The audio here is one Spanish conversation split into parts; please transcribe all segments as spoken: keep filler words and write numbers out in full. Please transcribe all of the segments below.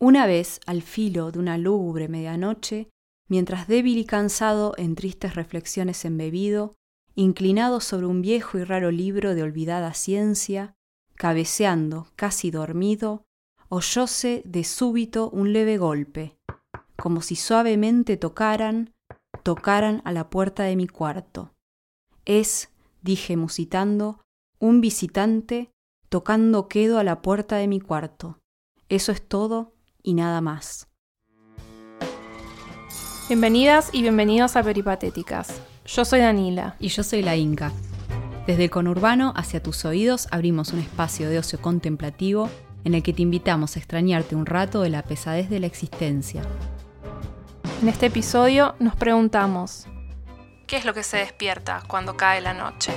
Una vez, al filo de una lúgubre medianoche, mientras débil y cansado en tristes reflexiones embebido, inclinado sobre un viejo y raro libro de olvidada ciencia, cabeceando, casi dormido, oyóse de súbito un leve golpe, como si suavemente tocaran, tocaran a la puerta de mi cuarto. Es, dije musitando, un visitante tocando quedo a la puerta de mi cuarto. Eso es todo y nada más. Bienvenidas y bienvenidos a Peripatéticas. Yo soy Danila. Y yo soy la Inca. Desde el conurbano hacia tus oídos abrimos un espacio de ocio contemplativo en el que te invitamos a extrañarte un rato de la pesadez de la existencia. En este episodio nos preguntamos, ¿qué es lo que se despierta cuando cae la noche?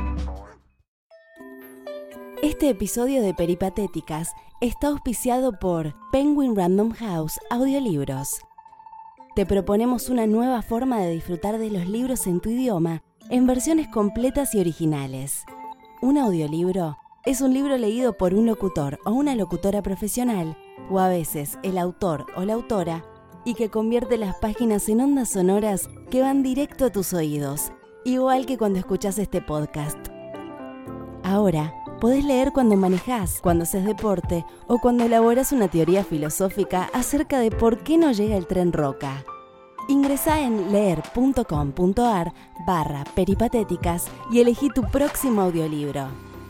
Este episodio de Peripatéticas está auspiciado por Penguin Random House Audiolibros. Te proponemos una nueva forma de disfrutar de los libros en tu idioma en versiones completas y originales. Un audiolibro es un libro leído por un locutor o una locutora profesional, o a veces el autor o la autora, y que convierte las páginas en ondas sonoras que van directo a tus oídos, igual que cuando escuchas este podcast. Ahora, podés leer cuando manejás, cuando haces deporte o cuando elaborás una teoría filosófica acerca de por qué no llega el tren Roca. Ingresá en leer.com.ar barra peripatéticas y elegí tu próximo audiolibro.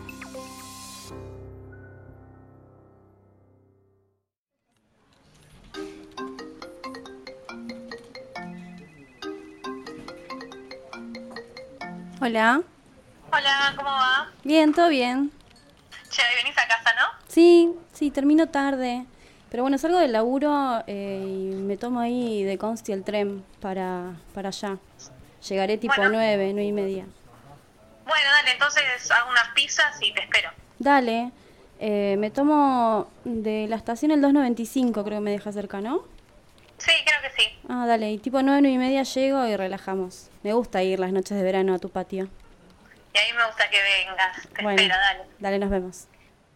Hola. Hola, ¿cómo va? Bien, todo bien. Che, ¿hoy venís a casa, no? Sí, sí, termino tarde. Pero bueno, salgo del laburo eh, y me tomo ahí de Consti el tren para, para allá. Llegaré tipo Bueno. nueve, nueve y media. Bueno, dale, entonces hago unas pizzas y te espero. Dale. Eh, me tomo de la estación el dos noventa y cinco, creo que me deja cerca, ¿no? Sí, creo que sí. Ah, dale. Y tipo nueve, nueve y media llego y relajamos. Me gusta ir las noches de verano a tu patio. Y ahí me gusta que vengas. Te Bueno, espero, dale. Dale, nos vemos.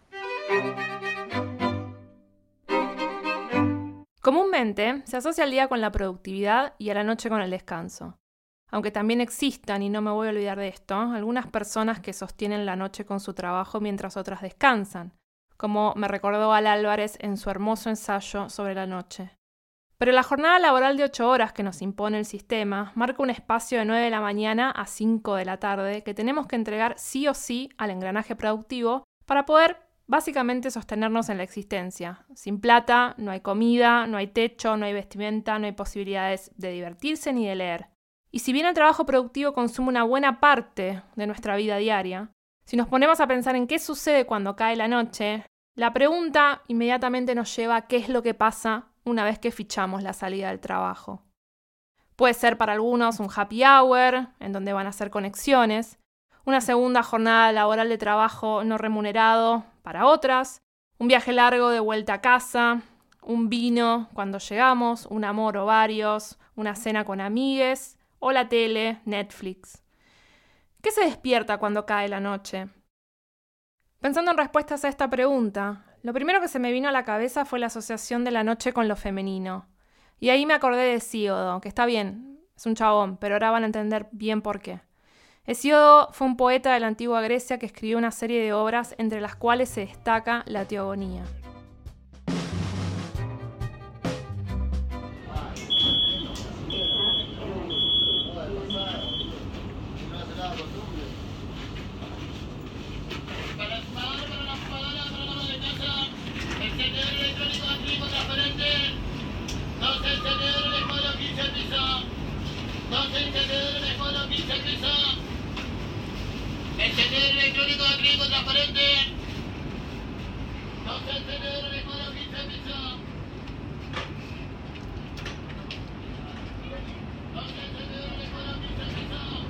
Comúnmente se asocia el día con la productividad y a la noche con el descanso. Aunque también existan, y no me voy a olvidar de esto, algunas personas que sostienen la noche con su trabajo mientras otras descansan, como me recordó Al Álvarez en su hermoso ensayo sobre la noche. Pero la jornada laboral de ocho horas que nos impone el sistema marca un espacio de nueve de la mañana a cinco de la tarde que tenemos que entregar sí o sí al engranaje productivo para poder básicamente sostenernos en la existencia. Sin plata, no hay comida, no hay techo, no hay vestimenta, no hay posibilidades de divertirse ni de leer. Y si bien el trabajo productivo consume una buena parte de nuestra vida diaria, si nos ponemos a pensar en qué sucede cuando cae la noche, la pregunta inmediatamente nos lleva a qué es lo que pasa una vez que fichamos la salida del trabajo. Puede ser para algunos un happy hour, en donde van a hacer conexiones, una segunda jornada laboral de trabajo no remunerado para otras, un viaje largo de vuelta a casa, un vino cuando llegamos, un amor o varios, una cena con amigues, o la tele, Netflix. ¿Qué se despierta cuando cae la noche? Pensando en respuestas a esta pregunta, lo primero que se me vino a la cabeza fue la asociación de la noche con lo femenino. Y ahí me acordé de Hesíodo, que está bien, es un chabón, pero ahora van a entender bien por qué. Hesíodo fue un poeta de la antigua Grecia que escribió una serie de obras entre las cuales se destaca la Teogonía. Encendedor electrónico acrílico transparente. Dos encendedores de modo quince pisos. Dos encendedores de modo quince pisos.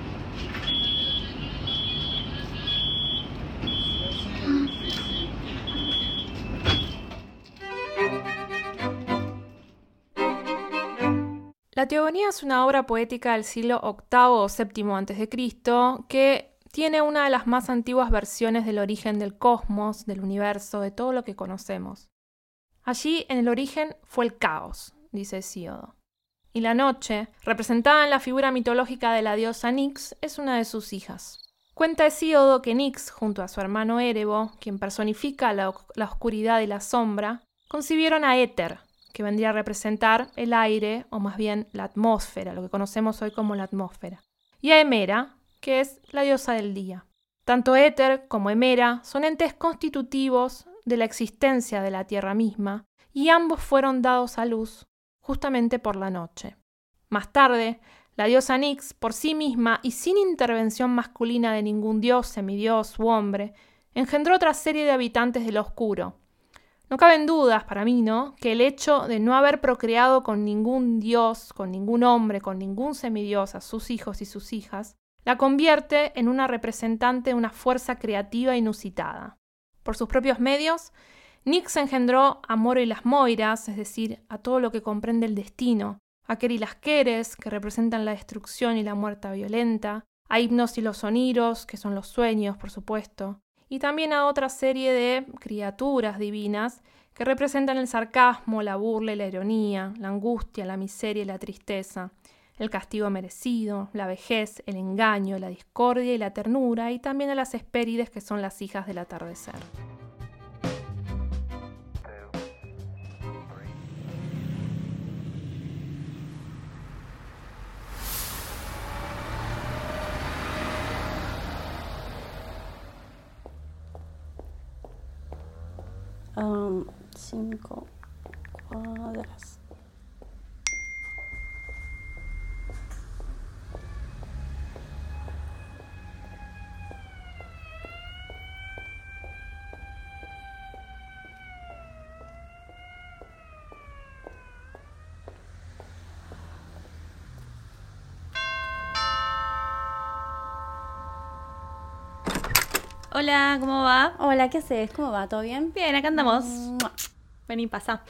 La Teogonía es una obra poética del siglo octavo o séptimo antes de Cristo que tiene una de las más antiguas versiones del origen del cosmos, del universo, de todo lo que conocemos. Allí, en el origen, fue el caos, dice Hesíodo. Y la noche, representada en la figura mitológica de la diosa Nix, es una de sus hijas. Cuenta Hesíodo que Nix, junto a su hermano Érebo, quien personifica la, la oscuridad y la sombra, concibieron a Éter, que vendría a representar el aire, o más bien la atmósfera, lo que conocemos hoy como la atmósfera, y a Hemera, que es la diosa del día. Tanto Éter como Hemera son entes constitutivos de la existencia de la tierra misma, y ambos fueron dados a luz justamente por la noche. Más tarde, la diosa Nix, por sí misma y sin intervención masculina de ningún dios, semidios u hombre, engendró otra serie de habitantes del oscuro. No caben dudas, para mí, ¿no?, que el hecho de no haber procreado con ningún dios, con ningún hombre, con ningún semidios a sus hijos y sus hijas, la convierte en una representante de una fuerza creativa inusitada. Por sus propios medios, Nix engendró a Moro y las Moiras, es decir, a todo lo que comprende el destino, a Quer y las Queres, que representan la destrucción y la muerte violenta, a Hipnos y los Oniros, que son los sueños, por supuesto, y también a otra serie de criaturas divinas que representan el sarcasmo, la burla y la ironía, la angustia, la miseria y la tristeza, el castigo merecido, la vejez, el engaño, la discordia y la ternura, y también a las Hespérides, que son las hijas del atardecer. Um, cinco cuadras. Hola, ¿cómo va? Hola, ¿qué haces? ¿Cómo va? ¿Todo bien? Bien, acá andamos. Mua. Vení, pasa.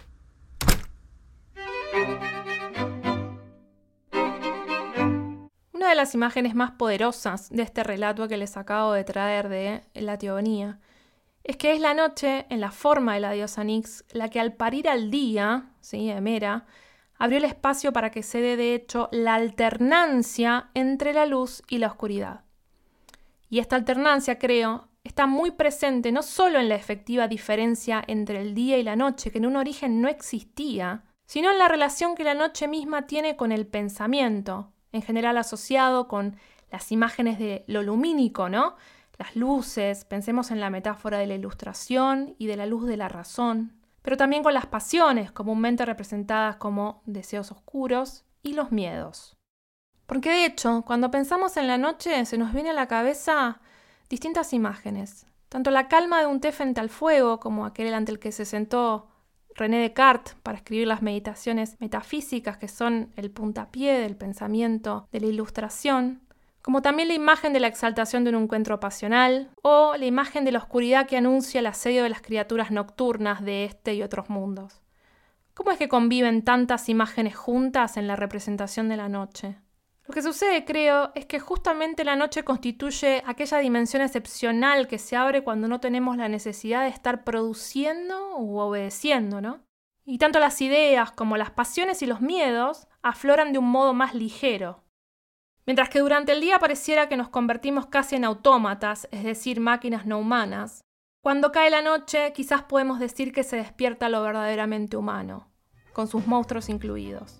Una de las imágenes más poderosas de este relato que les acabo de traer de la teogonía es que es la noche, en la forma de la diosa Nix, la que al parir al día, ¿sí?, Hemera, abrió el espacio para que se dé de hecho la alternancia entre la luz y la oscuridad. Y esta alternancia, creo, está muy presente no solo en la efectiva diferencia entre el día y la noche, que en un origen no existía, sino en la relación que la noche misma tiene con el pensamiento, en general asociado con las imágenes de lo lumínico, ¿no? Las luces, pensemos en la metáfora de la ilustración y de la luz de la razón, pero también con las pasiones, comúnmente representadas como deseos oscuros, y los miedos. Porque de hecho, cuando pensamos en la noche, se nos viene a la cabeza distintas imágenes. Tanto la calma de un té frente al fuego, como aquel ante el que se sentó René Descartes para escribir las meditaciones metafísicas, que son el puntapié del pensamiento de la ilustración, como también la imagen de la exaltación de un encuentro pasional, o la imagen de la oscuridad que anuncia el asedio de las criaturas nocturnas de este y otros mundos. ¿Cómo es que conviven tantas imágenes juntas en la representación de la noche? Lo que sucede, creo, es que justamente la noche constituye aquella dimensión excepcional que se abre cuando no tenemos la necesidad de estar produciendo u obedeciendo, ¿no? Y tanto las ideas como las pasiones y los miedos afloran de un modo más ligero. Mientras que durante el día pareciera que nos convertimos casi en autómatas, es decir, máquinas no humanas, cuando cae la noche quizás podemos decir que se despierta lo verdaderamente humano, con sus monstruos incluidos.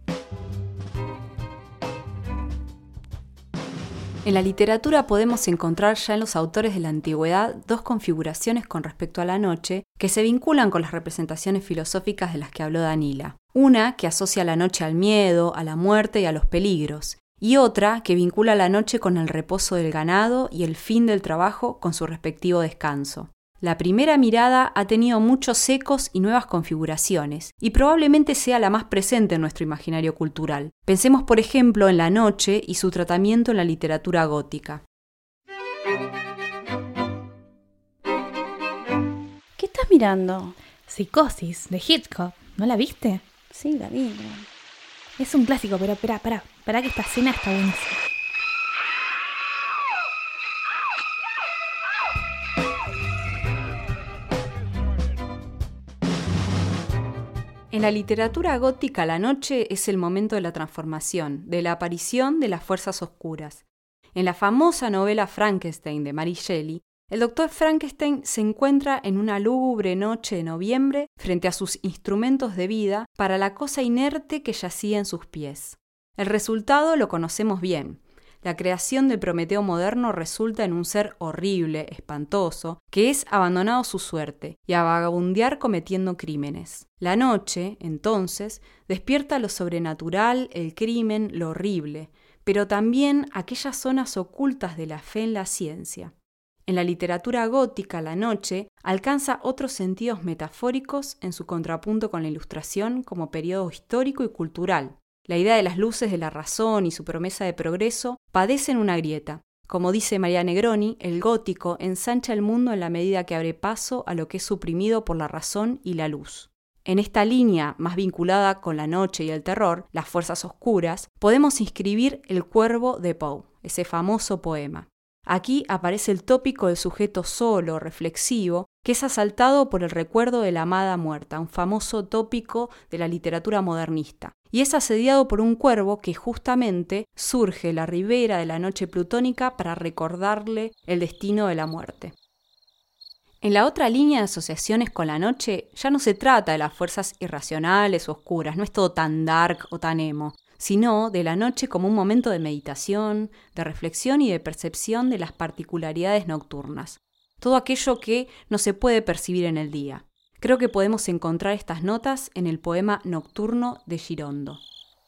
En la literatura podemos encontrar ya en los autores de la antigüedad dos configuraciones con respecto a la noche que se vinculan con las representaciones filosóficas de las que habló Danila. Una que asocia la noche al miedo, a la muerte y a los peligros, y otra que vincula la noche con el reposo del ganado y el fin del trabajo con su respectivo descanso. La primera mirada ha tenido muchos ecos y nuevas configuraciones, y probablemente sea la más presente en nuestro imaginario cultural. Pensemos, por ejemplo, en la noche y su tratamiento en la literatura gótica. ¿Qué estás mirando? Psicosis, de Hitchcock. ¿No la viste? Sí, la vi. Es un clásico, pero espera, espera. Espera que esta escena está buenísima. En la literatura gótica, la noche es el momento de la transformación, de la aparición de las fuerzas oscuras. En la famosa novela Frankenstein de Mary Shelley, el doctor Frankenstein se encuentra en una lúgubre noche de noviembre frente a sus instrumentos de vida para la cosa inerte que yacía en sus pies. El resultado lo conocemos bien. La creación del Prometeo moderno resulta en un ser horrible, espantoso, que es abandonado a su suerte y a vagabundear cometiendo crímenes. La noche, entonces, despierta lo sobrenatural, el crimen, lo horrible, pero también aquellas zonas ocultas de la fe en la ciencia. En la literatura gótica, la noche alcanza otros sentidos metafóricos en su contrapunto con la Ilustración como periodo histórico y cultural. La idea de las luces de la razón y su promesa de progreso padecen una grieta. Como dice María Negroni, el gótico ensancha el mundo en la medida que abre paso a lo que es suprimido por la razón y la luz. En esta línea, más vinculada con la noche y el terror, las fuerzas oscuras, podemos inscribir El Cuervo de Poe, ese famoso poema. Aquí aparece el tópico del sujeto solo, reflexivo, que es asaltado por el recuerdo de la amada muerta, un famoso tópico de la literatura modernista, y es asediado por un cuervo que justamente surge en la ribera de la noche plutónica para recordarle el destino de la muerte. En la otra línea de asociaciones con la noche ya no se trata de las fuerzas irracionales o oscuras, no es todo tan dark o tan emo, sino de la noche como un momento de meditación, de reflexión y de percepción de las particularidades nocturnas, todo aquello que no se puede percibir en el día. Creo que podemos encontrar estas notas en el poema Nocturno de Girondo.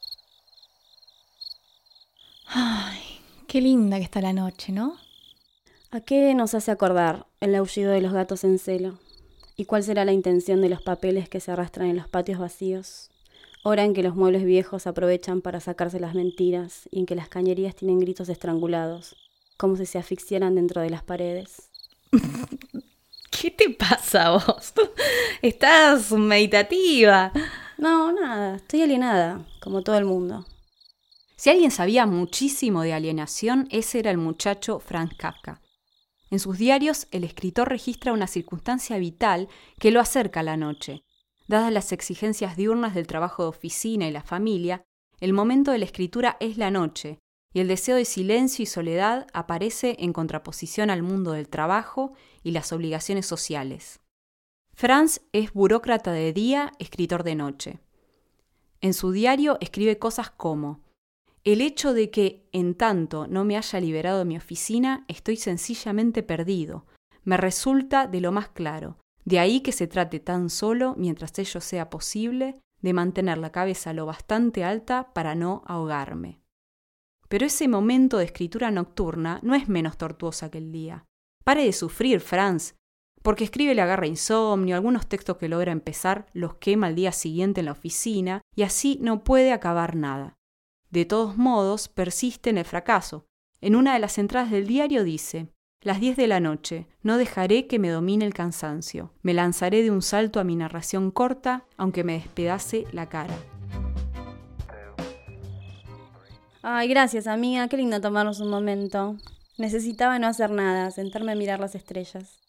Ay, qué linda que está la noche, ¿no? ¿A qué nos hace acordar el aullido de los gatos en celo? ¿Y cuál será la intención de los papeles que se arrastran en los patios vacíos? Hora en que los muebles viejos aprovechan para sacarse las mentiras y en que las cañerías tienen gritos estrangulados, como si se asfixiaran dentro de las paredes. ¿Qué te pasa vos? Estás meditativa. No, nada, estoy alienada, como todo el mundo. Si alguien sabía muchísimo de alienación, ese era el muchacho Franz Kafka. En sus diarios, el escritor registra una circunstancia vital que lo acerca a la noche. Dadas las exigencias diurnas del trabajo de oficina y la familia, el momento de la escritura es la noche, y el deseo de silencio y soledad aparece en contraposición al mundo del trabajo y las obligaciones sociales. Franz es burócrata de día, escritor de noche. En su diario escribe cosas como: el hecho de que, en tanto no me haya liberado de mi oficina, estoy sencillamente perdido, me resulta de lo más claro. De ahí que se trate tan solo, mientras ello sea posible, de mantener la cabeza lo bastante alta para no ahogarme. Pero ese momento de escritura nocturna no es menos tortuosa que el día. Pare de sufrir, Franz, porque escribe le agarra insomnio, algunos textos que logra empezar los quema al día siguiente en la oficina y así no puede acabar nada. De todos modos, persiste en el fracaso. En una de las entradas del diario dice: las diez de la noche, no dejaré que me domine el cansancio. Me lanzaré de un salto a mi narración corta, aunque me despedace la cara. Ay, gracias, amiga. Qué lindo tomarnos un momento. Necesitaba no hacer nada, sentarme a mirar las estrellas.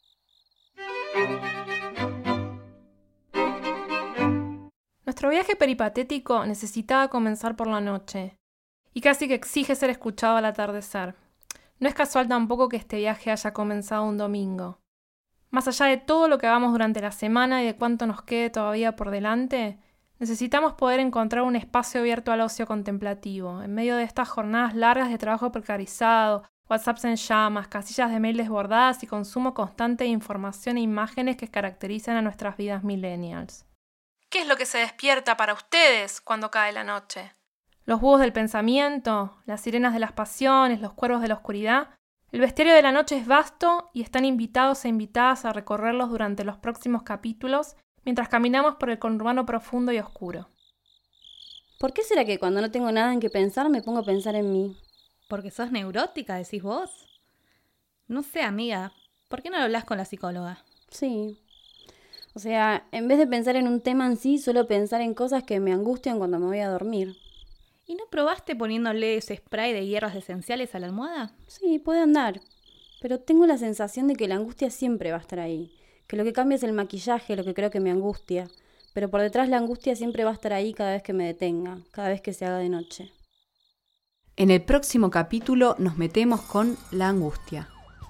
Nuestro viaje peripatético necesitaba comenzar por la noche, y casi que exige ser escuchado al atardecer. No es casual tampoco que este viaje haya comenzado un domingo. Más allá de todo lo que hagamos durante la semana y de cuánto nos quede todavía por delante, necesitamos poder encontrar un espacio abierto al ocio contemplativo, en medio de estas jornadas largas de trabajo precarizado, WhatsApps en llamas, casillas de mail desbordadas y consumo constante de información e imágenes que caracterizan a nuestras vidas millennials. ¿Qué es lo que se despierta para ustedes cuando cae la noche? ¿Los búhos del pensamiento? ¿Las sirenas de las pasiones? ¿Los cuervos de la oscuridad? El bestiario de la noche es vasto y están invitados e invitadas a recorrerlos durante los próximos capítulos mientras caminamos por el conurbano profundo y oscuro. ¿Por qué será que cuando no tengo nada en que pensar me pongo a pensar en mí? ¿Porque sos neurótica, decís vos? No sé, amiga, ¿por qué no lo hablas con la psicóloga? Sí. O sea, en vez de pensar en un tema en sí, suelo pensar en cosas que me angustian cuando me voy a dormir. ¿Y no probaste poniéndole ese spray de hierbas esenciales a la almohada? Sí, puede andar. Pero tengo la sensación de que la angustia siempre va a estar ahí. Que lo que cambia es el maquillaje, lo que creo que me angustia. pero por detrás la angustia siempre va a estar ahí cada vez que me detenga, cada vez que se haga de noche. En el próximo capítulo nos metemos con la angustia.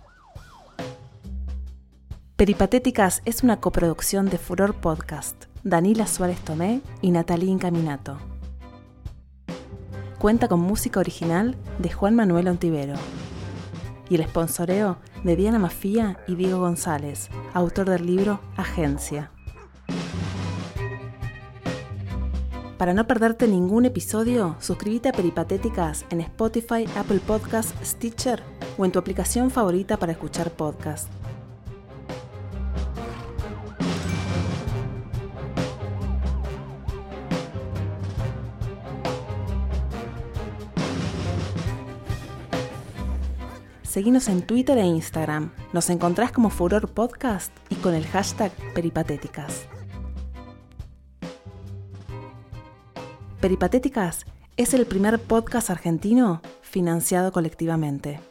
Peripatéticas es una coproducción de Furor Podcast, Danila Suárez Tomé y Natalie Incaminato. Cuenta con música original de Juan Manuel Ontivero y el sponsoreo de Diana Mafía y Diego González, autor del libro Agencia. Para no perderte ningún episodio, suscríbete a Peripatéticas en Spotify, Apple Podcasts, Stitcher o en tu aplicación favorita para escuchar podcasts. Seguinos en Twitter e Instagram. Nos encontrás como Furor Podcast y con el hashtag Peripatéticas. Peripatéticas es el primer podcast argentino financiado colectivamente.